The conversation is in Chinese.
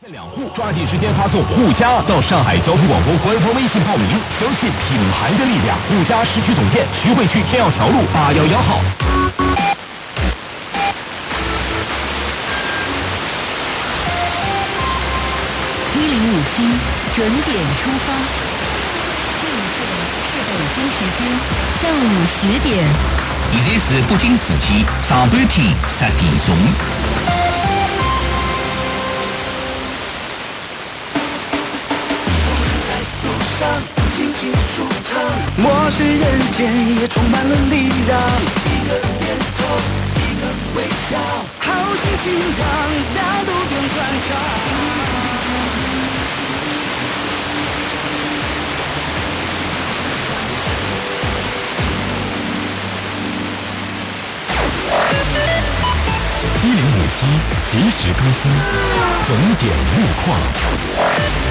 2户，抓紧时间发送“互加”到上海交通广播官方微信报名，相信品牌的力量。互加市区总店徐汇区天耀桥路811号。 1057准点出发，这一刻是北京时间上午10点。 现在是北京时间上半天10点钟。 心情舒畅，陌生人间也充满了力量。一个念头，一个微笑，好心情让大路变宽敞。 1057即时更新，总点路况。